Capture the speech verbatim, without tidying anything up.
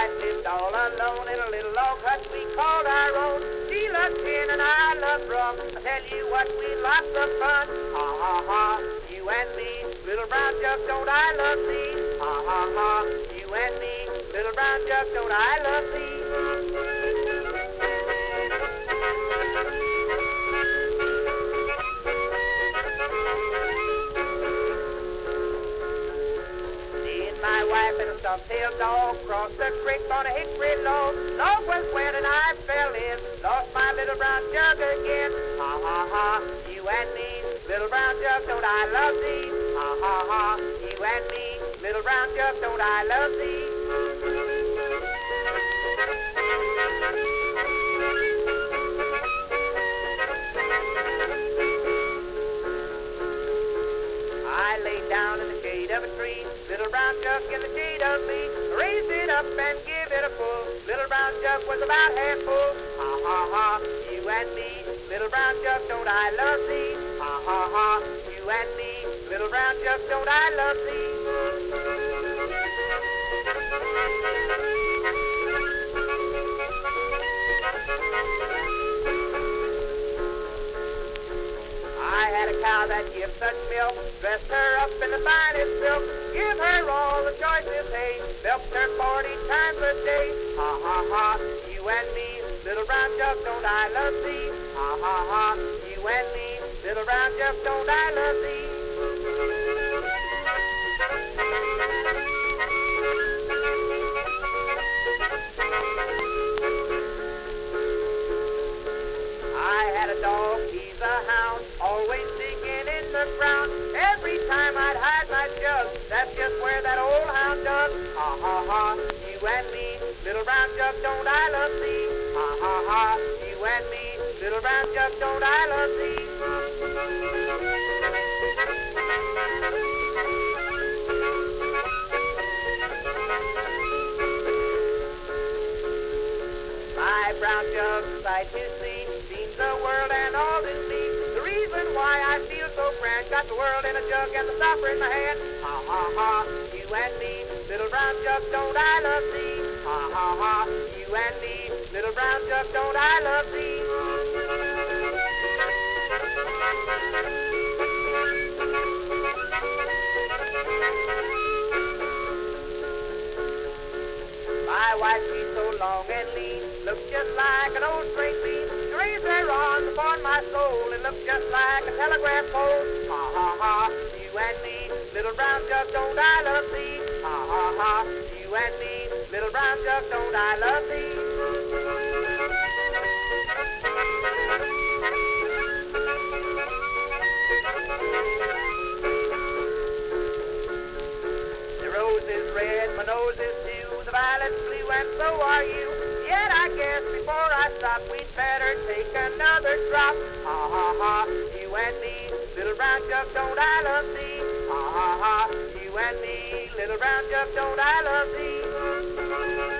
I lived all alone in a little log hut we called our own. She loved gin and I loved rum. I tell you what, we lots of fun. Ha ha ha, you and me, little brown jug, don't I love thee? Ha ha ha, you and me, little brown jug, don't I love thee? My wife and a stumptail dog crossed the creek on a hickory log. Log was wet and I fell in, lost my little brown jug again. Ha ha ha, you and me, little brown jug, don't I love thee? Ha ha ha, you and me, little brown jug, don't I love thee? I lay down in the shade of a tree, little brown jug in the shade of me. Raise it up and give it a pull. Little brown jug was about half full. Ha ha ha, you and me, little brown jug, don't I love thee? Ha ha ha, you and me, little brown jug, don't I love thee? I had a cow that gives such milk, dressed her up in the finest silk, give her all the choicest hay, milked her forty times a day. Ha ha ha, you and me, little brown jug, don't I love thee? Ha ha ha, you and me, little brown jug, don't I love thee? I had a dog, he's a hound, always digging in the ground. Every time I'd hide my jug, that's just where that old hound dug. Ha ha ha, you and me, little brown jug, don't I love thee? Ha ha ha, you and me, little brown jug, don't I love thee? My brown jug, sight to see, seems the world and all is me. The reason why I feel so grand, got the world in a jug and the stopper in my hand. Ha ha ha, you and me, little brown jug, don't I love thee? Ha ha ha, you and me, little brown jug, don't I love thee? My wife, she's so long and lean, looks just like an old straight beam. She raised her arms upon my soul, it looks just like a telegraph pole. Ha ha ha, you and me, little brown jug, don't I love thee? Ha ha ha, you and me, little brown jug, don't I love thee? The rose is red, my nose is blue, the violet's blue, and so are you. Yet I guess before I stop, we'd better take another drop. Ha ha ha, you and me, little brown jug, don't I love thee? Ha ha ha, you and me, little brown jug, don't I love thee?